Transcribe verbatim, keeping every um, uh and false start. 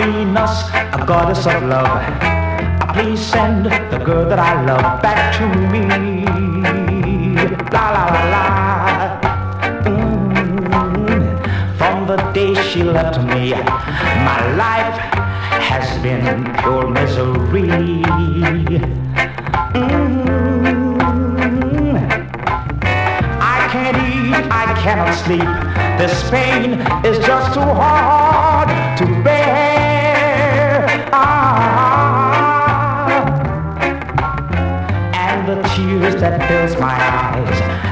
between us, a goddess of love. Please send the girl that I love back to me. La la la la. Mm. From the day she left me, my life has been pure misery. Mm. I can't eat, I cannot sleep. This pain is just too hard to bear. Ah. And the tears that fills my eyes